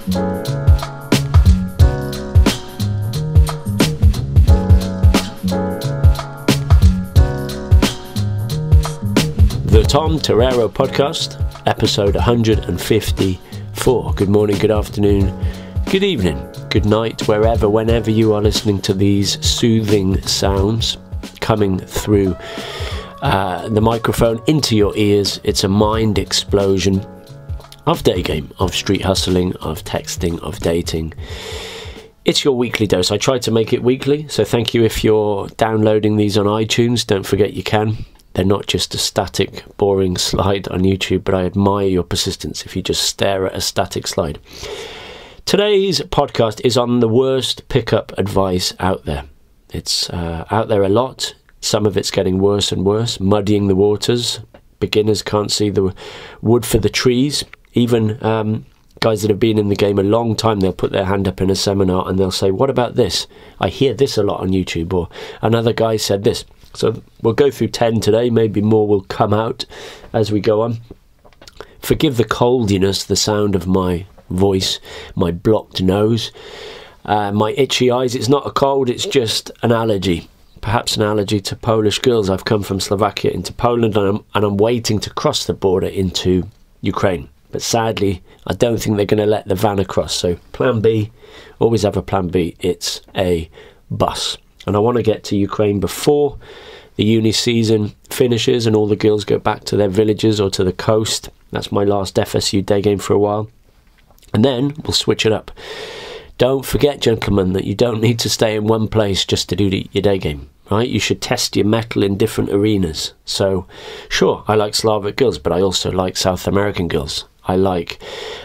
The Tom Torero Podcast, episode 154. Good morning, good afternoon, good evening, good night, whenever you are listening to these soothing sounds coming through the microphone into your ears. It's a mind explosion of day game, of street hustling, of texting, of dating. It's your weekly dose. I try to make it weekly, so thank you if you're downloading these on iTunes. Don't forget you can. They're not just a static, boring slide on YouTube, but I admire your persistence if you just stare at a static slide. Today's podcast is on the worst pickup advice out there. It's out there a lot. Some of it's getting worse and worse, muddying the waters. Beginners can't see the wood for the trees. Even guys that have been in the game a long time, they'll put their hand up in a seminar and they'll say, what about this? I hear this a lot on YouTube, or another guy said this. So we'll go through 10 today, maybe more will come out as we go on. Forgive the coldiness, the sound of my voice, my blocked nose, my itchy eyes. It's not a cold, it's just an allergy. Perhaps an allergy to Polish girls. I've come from Slovakia into Poland and I'm waiting to cross the border into Ukraine. But sadly, I don't think they're going to let the van across. So plan B, always have a plan B. It's a bus. And I want to get to Ukraine before the uni season finishes and all the girls go back to their villages or to the coast. That's my last FSU day game for a while. And then we'll switch it up. Don't forget, gentlemen, that you don't need to stay in one place just to do your day game, right? You should test your mettle in different arenas. So, sure, I like Slavic girls, but I also like South American girls. I like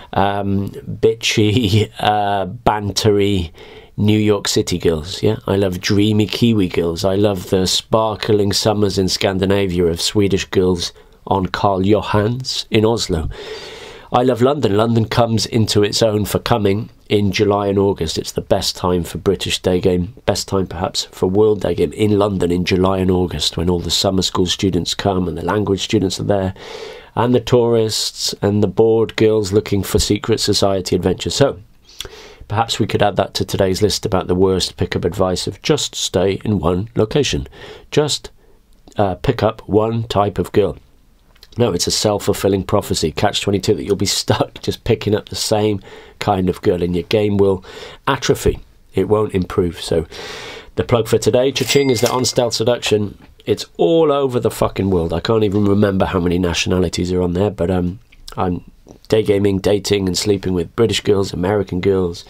bitchy, bantery New York City girls, yeah? I love dreamy Kiwi girls. I love the sparkling summers in Scandinavia of Swedish girls on Karl Johans in Oslo. I love London. London comes into its own for coming in July and August. It's the best time for British day game, best time perhaps for World Day Game in London in July and August, when all the summer school students come and the language students are there, and the tourists and the bored girls looking for secret society adventures. So perhaps we could add that to today's list about the worst pickup advice of just stay in one location. Just pick up one type of girl. No, it's a self-fulfilling prophecy, catch-22, that you'll be stuck just picking up the same kind of girl and your game will atrophy. It won't improve. So the plug for today, cha-ching, is that on Stealth Seduction, it's all over the fucking world. I can't even remember how many nationalities are on there, but I'm day gaming, dating and sleeping with British girls, American girls,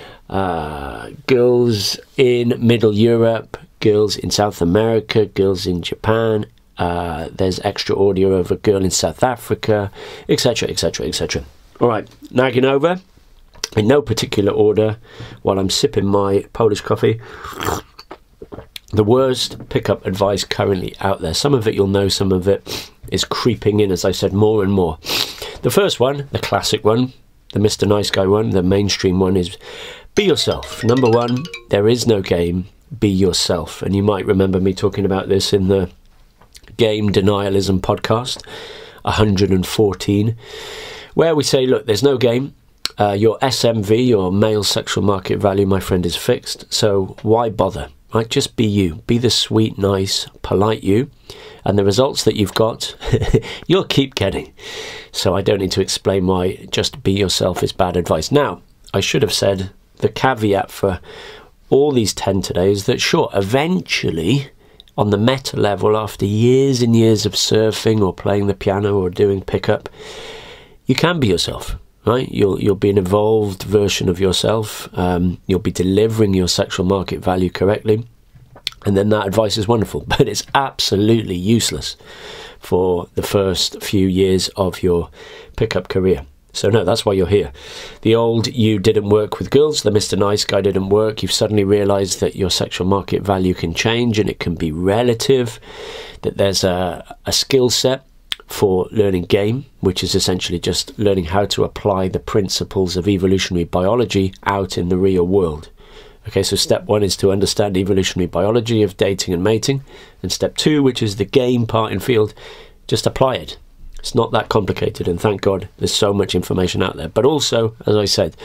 girls in Middle Europe, girls in South America, girls in Japan. There's extra audio of a girl in South Africa, etc, etc, etc. All right, nagging over in no particular order while I'm sipping my Polish coffee. The worst pickup advice currently out there. Some of it you'll know, some of it is creeping in, as I said, more and more. The first one, the classic one, the Mr. Nice Guy one, the mainstream one, is be yourself. Number one, there is no game, be yourself. And you might remember me talking about this in the Game Denialism podcast 114, where we say, look, there's no game. Your SMV, your male sexual market value, my friend, is fixed. So why bother? Right? Just be you. Be the sweet, nice, polite you. And the results that you've got, you'll keep getting. So I don't need to explain why just be yourself is bad advice. Now, I should have said the caveat for all these 10 today is that, sure, eventually, on the meta level, after years and years of surfing or playing the piano or doing pickup, you can be yourself. Right, you'll be an evolved version of yourself. You'll be delivering your sexual market value correctly, and then that advice is wonderful. But it's absolutely useless for the first few years of your pickup career. So no, that's why you're here. The old you didn't work with girls, the Mr. Nice Guy didn't work. You've suddenly realised that your sexual market value can change and it can be relative. That there's a skill set for learning game, which is essentially just learning how to apply the principles of evolutionary biology out in the real world. Okay, so step one is to understand evolutionary biology of dating and mating, and step two, which is the game part in field, just apply it. It's not that complicated, and thank God there's so much information out there. But also, as I said,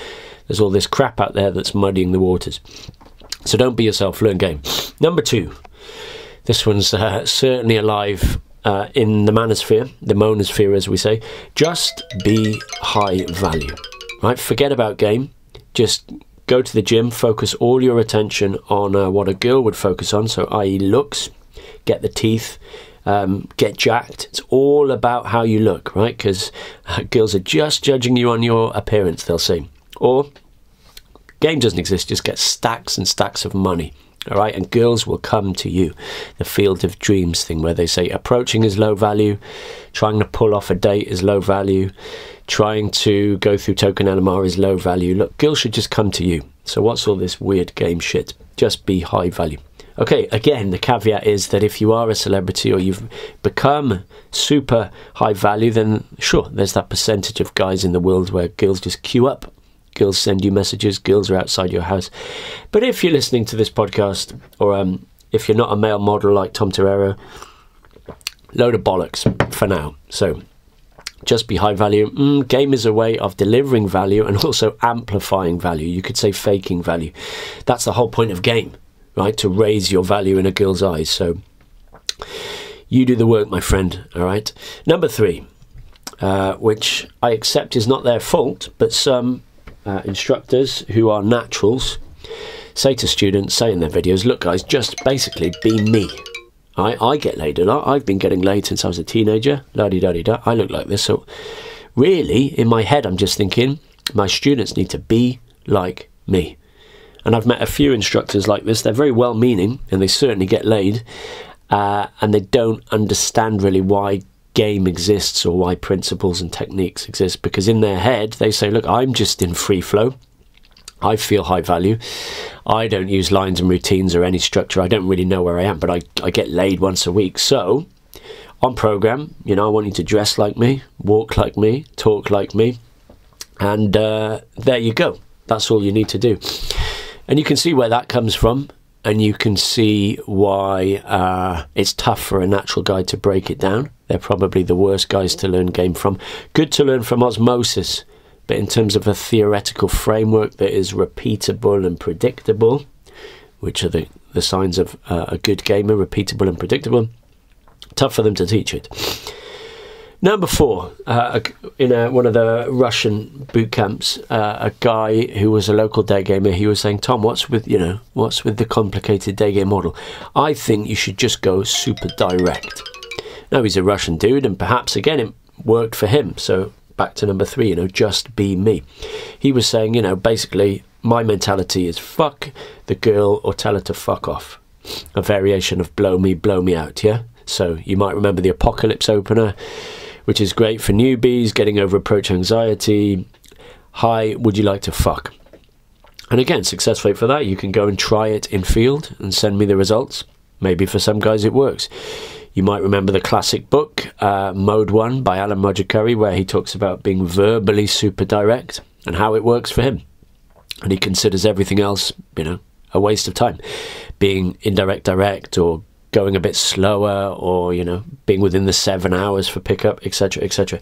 There's all this crap out there that's muddying the waters. So don't be yourself, learn game. Number 2, this one's certainly alive in the manosphere, the monosphere as we say. Just be high value, right? Forget about game. Just go to the gym, focus all your attention on what a girl would focus on, so i.e. looks, get the teeth, get jacked. It's all about how you look, right? Because girls are just judging you on your appearance, they'll say. Or game doesn't exist, just get stacks and stacks of money. All right, and girls will come to you. The field of dreams thing, where they say approaching is low value, trying to pull off a date is low value, trying to go through token LMR is low value. Look, girls should just come to you. So what's all this weird game shit? Just be high value. Okay, again, the caveat is that if you are a celebrity or you've become super high value, then sure, there's that percentage of guys in the world where girls just queue up. Girls send you messages, girls are outside your house. But if you're listening to this podcast, or if you're not a male model like Tom Torero, load of bollocks for now. So just be high value. Game is a way of delivering value and also amplifying value. You could say faking value. That's the whole point of game, right? To raise your value in a girl's eyes. So you do the work, my friend, all right? Number 3, which I accept is not their fault, but some instructors who are naturals say to students, say in their videos, look guys, just basically be me. I get laid a lot. I've been getting laid since I was a teenager. La-di-da-di-da. I look like this. So really, in my head, I'm just thinking, my students need to be like me. And I've met a few instructors like this. They're very well-meaning, and they certainly get laid, and they don't understand really why game exists or why principles and techniques exist, because in their head they say, look, I'm just in free flow, I feel high value, I don't use lines and routines or any structure, I don't really know where I am, but I get laid once a week. So on program, you know, I want you to dress like me, walk like me, talk like me, and there you go. That's all you need to do. And you can see where that comes from, and you can see why it's tough for a natural guy to break it down. They're probably the worst guys to learn game from. Good to learn from osmosis, but in terms of a theoretical framework that is repeatable and predictable, which are the signs of a good gamer, repeatable and predictable, tough for them to teach it. Number 4, in one of the Russian boot camps, a guy who was a local day gamer, he was saying, Tom, what's with the complicated day game model? I think you should just go super direct. Now, he's a Russian dude, and perhaps, again, it worked for him. So back to number 3, just be me. He was saying, basically, my mentality is fuck the girl or tell her to fuck off. A variation of blow me out, yeah? So you might remember the Apocalypse opener, which is great for newbies, getting over approach anxiety. Hi, would you like to fuck? And again, success rate for that, you can go and try it in field and send me the results. Maybe for some guys it works. You might remember the classic book, Mode 1 by Alan Roger Curry, where he talks about being verbally super direct and how it works for him. And he considers everything else, a waste of time. Being indirect direct, or going a bit slower, or, being within the 7 hours for pickup, etc., etc.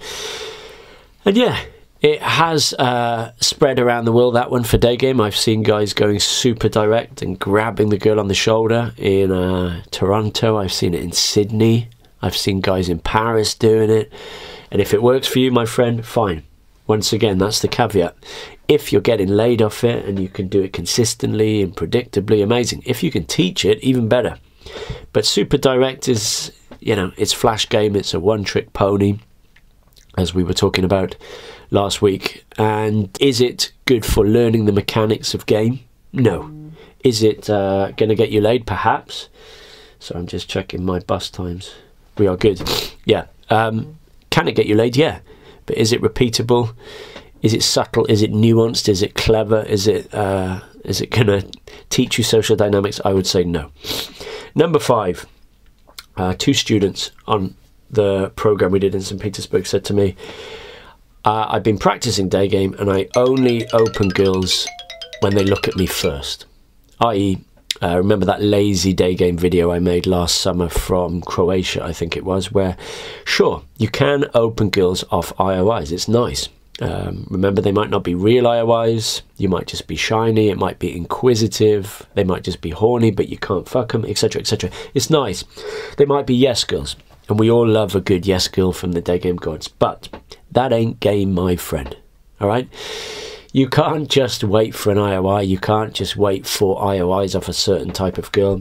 And yeah, it has spread around the world, that one, for day game. I've seen guys going super direct and grabbing the girl on the shoulder in Toronto. I've seen it in Sydney. I've seen guys in Paris doing it. And if it works for you, my friend, fine. Once again, that's the caveat. If you're getting laid off it and you can do it consistently and predictably, amazing. If you can teach it, even better. But super direct is, it's flash game. It's a one-trick pony, as we were talking about last week. And is it good for learning the mechanics of game? No. Is it going to get you laid? Perhaps. So I'm just checking my bus times. We are good. Yeah. Can it get you laid? Yeah. But is it repeatable? Is it subtle? Is it nuanced? Is it clever? Is it going to teach you social dynamics? I would say no. Number 5, 2 students on the program we did in St. Petersburg said to me, I've been practicing day game and I only open girls when they look at me first. I.e., remember that lazy day game video I made last summer from Croatia, I think it was, where, sure, you can open girls off IOIs. It's nice. Remember, they might not be real IOIs. You might just be shiny. It might be inquisitive. They might just be horny, but you can't fuck them, etc., etc. It's nice. They might be yes girls, and we all love a good yes girl from the day game gods. But that ain't game, my friend. All right. You can't just wait for an IOI. You can't just wait for IOIs off a certain type of girl.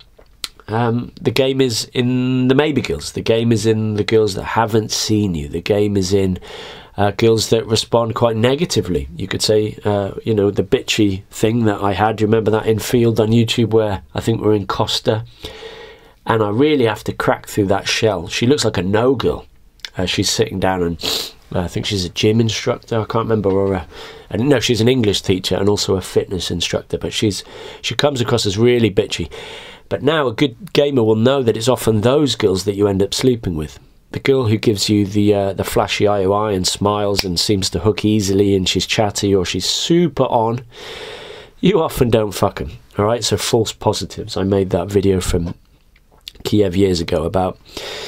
The game is in the maybe girls. The game is in the girls that haven't seen you. The game is in girls that respond quite negatively. You could say, you know, the bitchy thing that I had. Do you remember that in Field on YouTube where I think we're in Costa? And I really have to crack through that shell. She looks like a no girl. She's sitting down and I think she's a gym instructor. I can't remember. Or no, she's an English teacher and also a fitness instructor. But she comes across as really bitchy. But now a good gamer will know that it's often those girls that you end up sleeping with. The girl who gives you the flashy IOI and smiles and seems to hook easily and she's chatty or she's super on, you often don't fuck them. All right, so false positives. I made that video from Kiev years ago about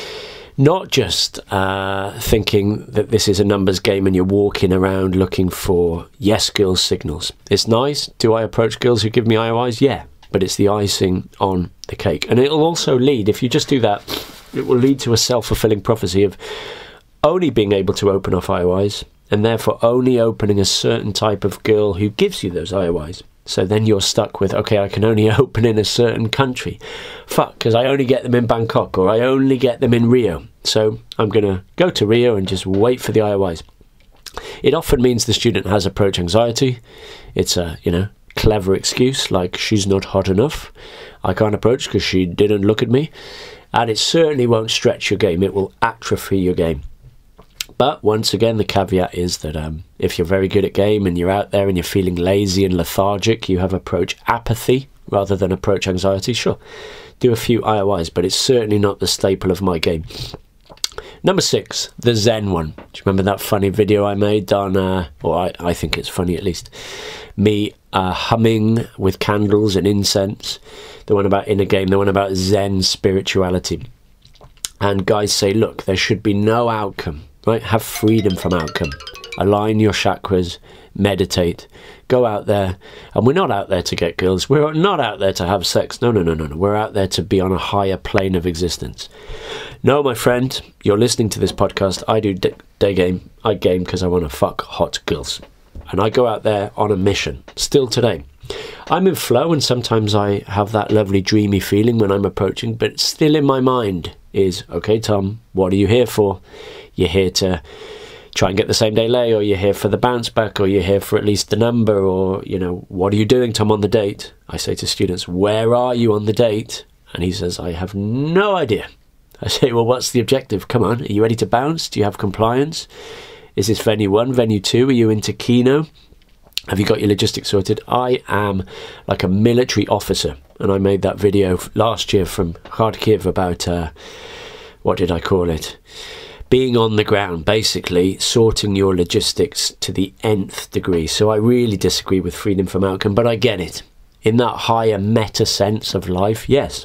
not just thinking that this is a numbers game and you're walking around looking for yes girls signals. It's nice. Do I approach girls who give me IOIs? Yeah. But it's the icing on the cake. And it'll also lead, if you just do that, it will lead to a self-fulfilling prophecy of only being able to open off IOIs and therefore only opening a certain type of girl who gives you those IOIs. So then you're stuck with, okay, I can only open in a certain country. Fuck, because I only get them in Bangkok or I only get them in Rio. So I'm going to go to Rio and just wait for the IOIs. It often means the student has approach anxiety. It's a, you know, clever excuse like she's not hot enough, I can't approach because she didn't look at me, and it certainly won't stretch your game. It will atrophy your game. But once again, the caveat is that if you're very good at game and you're out there and you're feeling lazy and lethargic, you have approach apathy rather than approach anxiety, sure, do a few IOIs, but it's certainly not the staple of my game. Number 6, the Zen one. Do you remember that funny video I made on, or I think it's funny at least, me humming with candles and incense, the one about inner game, the one about Zen spirituality. And guys say, look, there should be no outcome, right? Have freedom from outcome. Align your chakras, meditate, go out there. And we're not out there to get girls. We're not out there to have sex. No. We're out there to be on a higher plane of existence. No, my friend, you're listening to this podcast. I do day game. I game because I want to fuck hot girls. And I go out there on a mission, still today. I'm in flow and sometimes I have that lovely dreamy feeling when I'm approaching, but still in my mind is, okay, Tom, what are you here for? You're here to try and get the same day lay, or you're here for the bounce back, or you're here for at least the number, or, you know, what are you doing, Tom, on the date? I say to students, where are you on the date? And he says, I have no idea. I say, well, what's the objective? Come on, are you ready to bounce? Do you have compliance? Is this venue 1, venue 2? Are you into Keno? Have you got your logistics sorted? I am like a military officer, and I made that video last year from Kharkiv about, what did I call it? Being on the ground, basically sorting your logistics to the nth degree. So I really disagree with freedom from outcome, but I get it. In that higher meta sense of life, yes.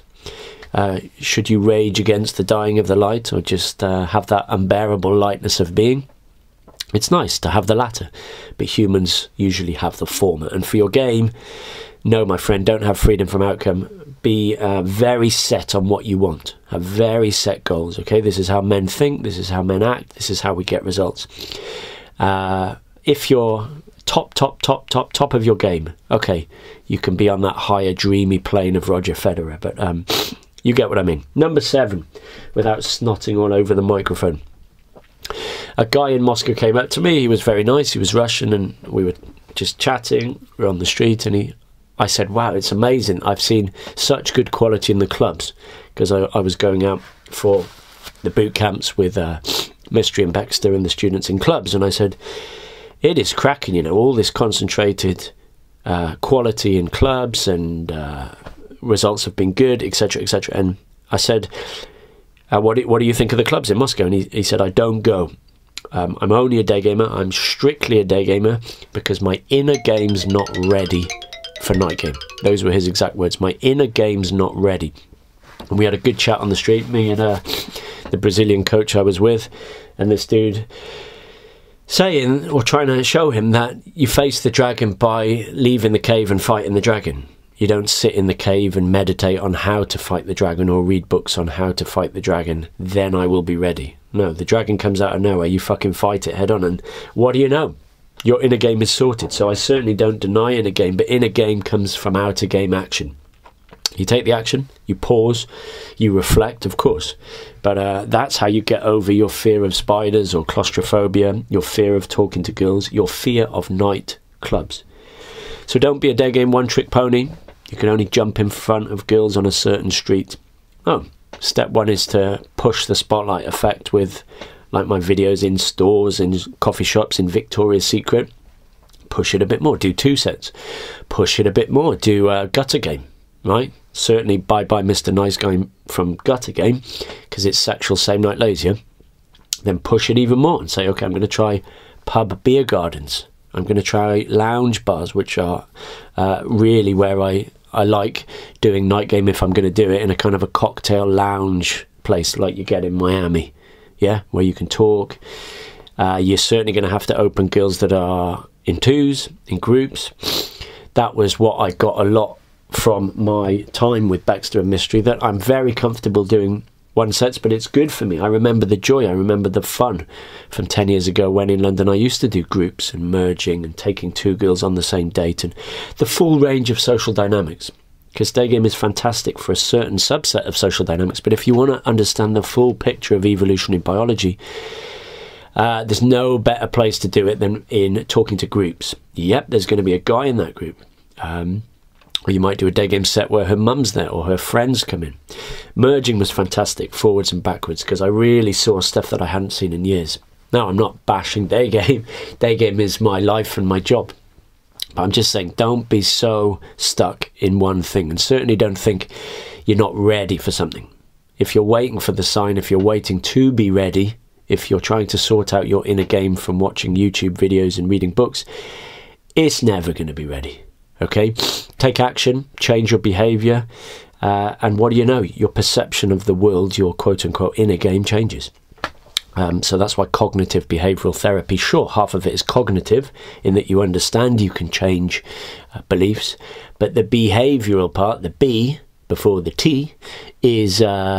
Should you rage against the dying of the light, or just have that unbearable lightness of being? It's nice to have the latter, but humans usually have the former. And for your game, no, my friend, don't have freedom from outcome. Be very set on what you want. Have very set goals, okay? This is how men think. This is how men act. This is how we get results. If you're top of your game, okay, you can be on that higher dreamy plane of Roger Federer, but you get what I mean. Number 7, without snotting all over the microphone. A guy in Moscow came up to me. He was very nice. He was Russian, and we were just chatting. We were on the street, and I said, wow, it's amazing. I've seen such good quality in the clubs, because I was going out for the boot camps with Mystery and Baxter and the students in clubs, and I said, it is cracking, you know, all this concentrated quality in clubs, and results have been good, etc., etc. And I said, what do you think of the clubs in Moscow? And he said, I don't go. I'm only a day gamer. I'm strictly a day gamer because my inner game's not ready for night game. Those were his exact words. My inner game's not ready. And we had a good chat on the street, me and the Brazilian coach I was with, and this dude saying or trying to show him that you face the dragon by leaving the cave and fighting the dragon. You don't sit in the cave and meditate on how to fight the dragon or read books on how to fight the dragon. Then I will be ready. No, the dragon comes out of nowhere. You fucking fight it head on, and what do you know? Your inner game is sorted. So I certainly don't deny inner game, but inner game comes from outer game action. You take the action, you pause, you reflect, of course, but that's how you get over your fear of spiders or claustrophobia, your fear of talking to girls, your fear of night clubs. So don't be a day game one-trick pony. You can only jump in front of girls on a certain street. Oh, step one is to push the spotlight effect with, like my videos in stores, in coffee shops, in Victoria's Secret. Push it a bit more, do 2 sets. Push it a bit more, do a gutter game, right? Certainly bye-bye Mr. Nice Guy from Gutter Game, because it's sexual same night lays, yeah? Then push it even more and say, okay, I'm going to try pub beer gardens. I'm going to try lounge bars, which are really where I like doing night game if I'm going to do it in a kind of a cocktail lounge place like you get in Miami, yeah? Where you can talk. You're certainly going to have to open girls that are in twos, in groups. That was what I got a lot from my time with Baxter and Mystery, that I'm very comfortable doing one sets, but it's good for me. I remember the joy, I remember the fun from 10 years ago when in London I used to do groups and merging and taking 2 girls on the same date and the full range of social dynamics. Because day game is fantastic for a certain subset of social dynamics, but if you want to understand the full picture of evolutionary biology, there's no better place to do it than in talking to groups. Yep, there's going to be a guy in that group. Or you might do a day game set where her mum's there or her friends come in. Merging was fantastic, forwards and backwards, because I really saw stuff that I hadn't seen in years. Now, I'm not bashing day game. Day game is my life and my job. But I'm just saying, don't be so stuck in one thing, and certainly don't think you're not ready for something. If you're waiting for the sign, if you're waiting to be ready, if you're trying to sort out your inner game from watching YouTube videos and reading books, it's never going to be ready. Okay, take action, change your behaviour, and what do you know? Your perception of the world, your quote-unquote inner game changes. So that's why cognitive behavioural therapy, sure, half of it is cognitive, in that you understand you can change beliefs, but the behavioural part, the B before the T, is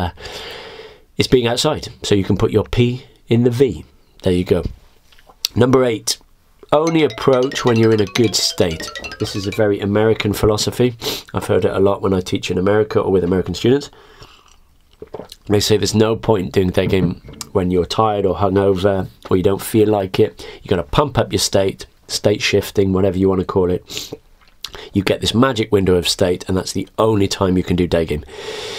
being outside. So you can put your P in the V. There you go. Number 8. Only approach when you're in a good state. This is a very American philosophy. I've heard it a lot when I teach in America or with American students. They say there's no point doing day game when you're tired or hungover or you don't feel like it. You've got to pump up your state shifting, whatever you want to call it. You get this magic window of state, and that's the only time you can do day game.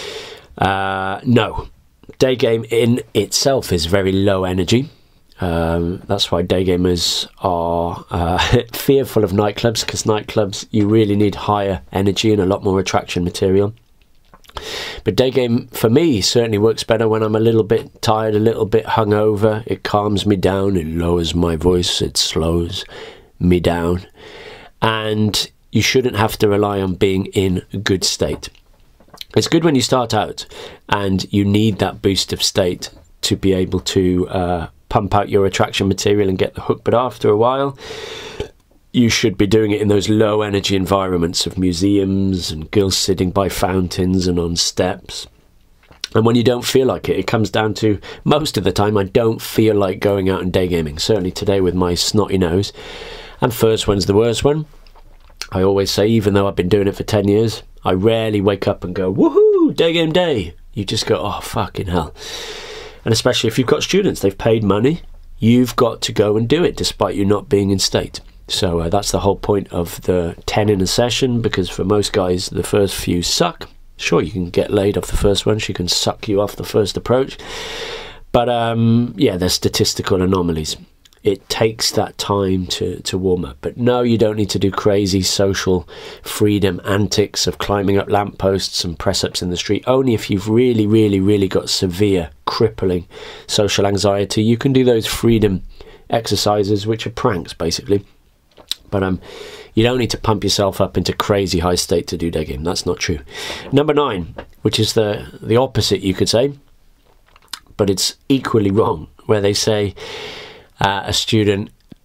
No. Day game in itself is very low energy. That's why day gamers are fearful of nightclubs, because nightclubs, you really need higher energy and a lot more attraction material. But day game for me certainly works better when I'm a little bit tired, a little bit hungover. It calms me down, it lowers my voice, it slows me down, and you shouldn't have to rely on being in a good state. It's good when you start out and you need that boost of state to be able to pump out your attraction material and get the hook, but after a while you should be doing it in those low energy environments of museums and girls sitting by fountains and on steps. And when you don't feel like it, it comes down to, most of the time I don't feel like going out and day gaming, certainly today with my snotty nose, and first one's the worst one. I always say, even though I've been doing it for 10 years, I rarely wake up and go, woohoo, day game day. You just go, oh fucking hell. And especially if you've got students, they've paid money, you've got to go and do it despite you not being in state. So that's the whole point of the 10 in a session, because for most guys, the first few suck. Sure, you can get laid off the first one, she can suck you off the first approach. But yeah, there's statistical anomalies. It takes that time to warm up. But no, you don't need to do crazy social freedom antics of climbing up lampposts and press-ups in the street. Only if you've really, really, really got severe, crippling social anxiety, you can do those freedom exercises, which are pranks, basically. But you don't need to pump yourself up into crazy high state to do day game. That's not true. Number 9, which is the opposite, you could say, but it's equally wrong, where they say a student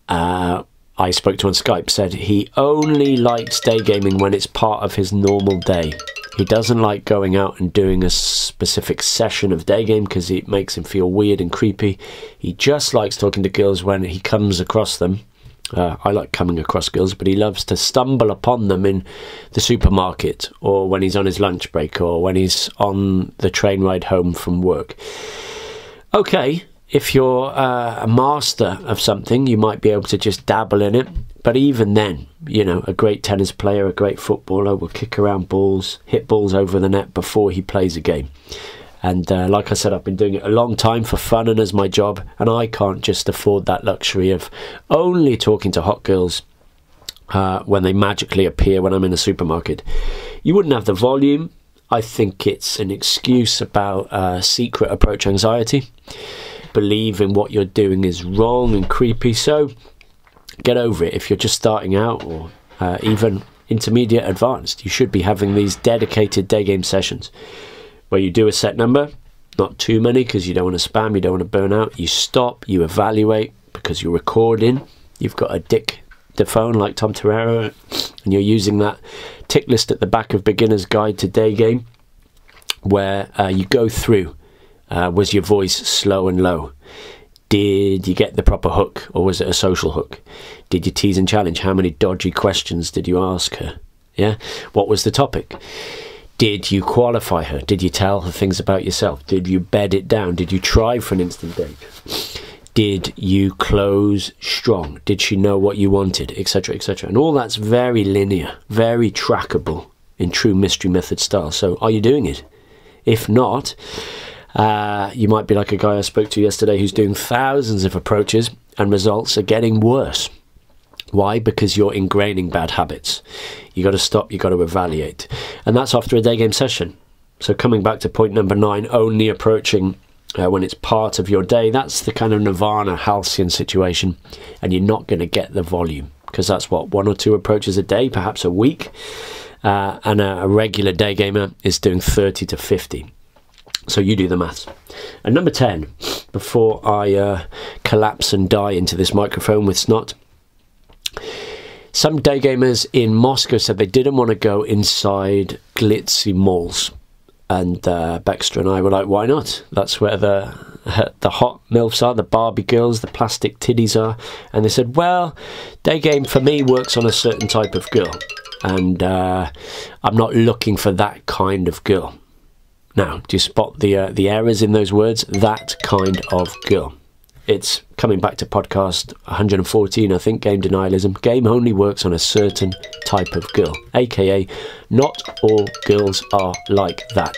I spoke to on Skype, said he only likes day gaming when it's part of his normal day. He doesn't like going out and doing a specific session of day game because it makes him feel weird and creepy. He just likes talking to girls when he comes across them. I like coming across girls, but he loves to stumble upon them in the supermarket, or when he's on his lunch break, or when he's on the train ride home from work. Okay, if you're a master of something, you might be able to just dabble in it. But even then, you know, a great tennis player, a great footballer will kick around balls, hit balls over the net before he plays a game. And like I said, I've been doing it a long time for fun and as my job, and I can't just afford that luxury of only talking to hot girls when they magically appear when I'm in a supermarket. You wouldn't have the volume. I think it's an excuse about secret approach anxiety. Believing what you're doing is wrong and creepy, so get over it. If you're just starting out, or even intermediate advanced, you should be having these dedicated day game sessions where you do a set number, not too many because you don't want to spam, you don't want to burn out. You stop, you evaluate, because you're recording. You've got a dictaphone like Tom Torero, and you're using that tick list at the back of Beginner's Guide to Day Game, where you go through, was your voice slow and low? Did you get the proper hook, or was it a social hook? Did you tease and challenge? How many dodgy questions did you ask her? Yeah, what was the topic? Did you qualify her? Did you tell her things about yourself? Did you bed it down? Did you try for an instant date? Did you close strong? Did she know what you wanted? Etc, etc. And all that's very linear, very trackable in true Mystery Method style. So are you doing it? If not, you might be like a guy I spoke to yesterday who's doing thousands of approaches and results are getting worse. Why? Because you're ingraining bad habits. You got to stop, you got to evaluate. And that's after a day game session. So coming back to point number 9, only approaching when it's part of your day, that's the kind of nirvana halcyon situation, and you're not going to get the volume, because that's what, 1 or 2 approaches a day, perhaps a week, and a regular day gamer is doing 30 to 50. So you do the maths. And number 10, before I collapse and die into this microphone with snot, some day gamers in Moscow said they didn't want to go inside glitzy malls, and Baxter and I were like, why not? That's where the hot MILFs are, the Barbie girls, the plastic tiddies are. And they said, well, day game for me works on a certain type of girl, and I'm not looking for that kind of girl. Now, do you spot the errors in those words? That kind of girl. It's coming back to podcast 114, I think, Game Denialism. Game only works on a certain type of girl, aka not all girls are like that.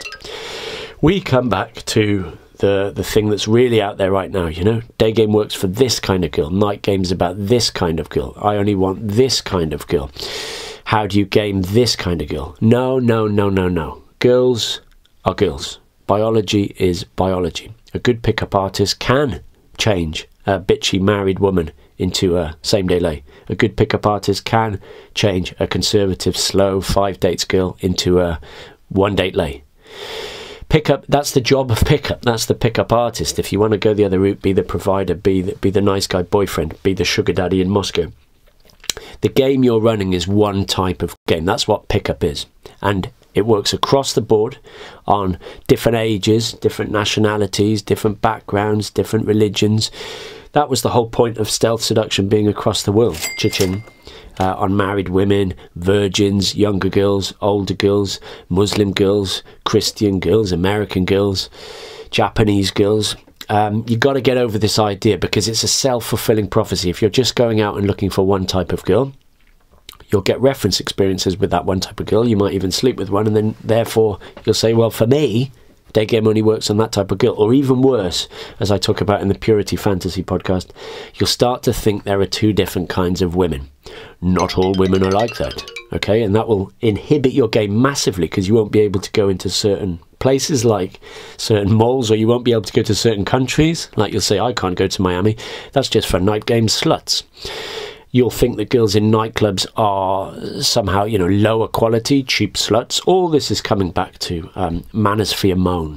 We come back to the thing that's really out there right now, you know. Day game works for this kind of girl. Night game's about this kind of girl. I only want this kind of girl. How do you game this kind of girl? No, no, no, no, no. Girls are girls. Biology is biology. A good pickup artist can change a bitchy married woman into a same-day lay. A good pickup artist can change a conservative, slow 5-dates girl into a 1-date lay. Pickup, that's the job of pickup. That's the pickup artist. If you want to go the other route, be the provider, be the nice guy boyfriend, be the sugar daddy in Moscow. The game you're running is one type of game. That's what pickup is. And it works across the board on different ages, different nationalities, different backgrounds, different religions. That was the whole point of stealth seduction being across the world. Cha-ching. On married women, virgins, younger girls, older girls, Muslim girls, Christian girls, American girls, Japanese girls. You've got to get over this idea, because it's a self-fulfilling prophecy. If you're just going out and looking for one type of girl, you'll get reference experiences with that one type of girl. You might even sleep with one, and then therefore you'll say, well, for me, day game only works on that type of girl. Or even worse, as I talk about in the Purity Fantasy podcast, you'll start to think there are 2 different kinds of women. Not all women are like that, okay? And that will inhibit your game massively, because you won't be able to go into certain places like certain malls, or you won't be able to go to certain countries. Like you'll say, I can't go to Miami. That's just for night game sluts. You'll think that girls in nightclubs are somehow, you know, lower quality, cheap sluts. All this is coming back to manosphere moans.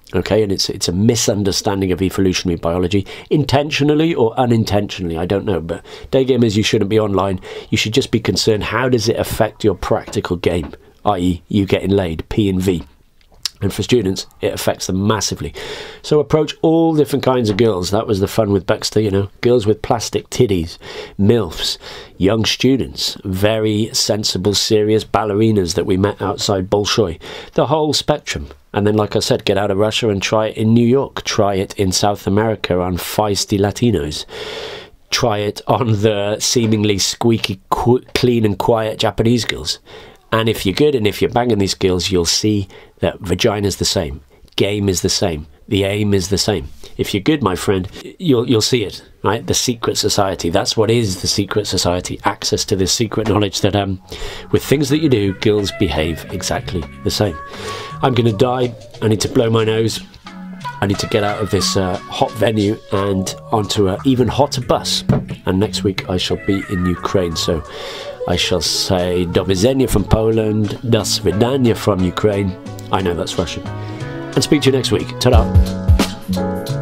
Okay, and it's a misunderstanding of evolutionary biology, intentionally or unintentionally, I don't know. But day gamers, you shouldn't be online. You should just be concerned, how does it affect your practical game, i.e. you getting laid, P and V. And for students, it affects them massively. So approach all different kinds of girls. That was the fun with Baxter, you know. Girls with plastic titties, MILFs, young students, very sensible, serious ballerinas that we met outside Bolshoi. The whole spectrum. And then, like I said, get out of Russia and try it in New York. Try it in South America on feisty Latinos. Try it on the seemingly squeaky, clean and quiet Japanese girls. And if you're good and if you're banging these girls, you'll see that vagina's the same. Game is the same. The aim is the same. If you're good, my friend, you'll see it, right? The secret society. That's what is the secret society. Access to this secret knowledge that with things that you do, girls behave exactly the same. I'm going to die. I need to blow my nose. I need to get out of this hot venue and onto an even hotter bus. And next week I shall be in Ukraine. So I shall say do widzenia from Poland, do svidania from Ukraine. I know that's Russian. And speak to you next week. Ta-da.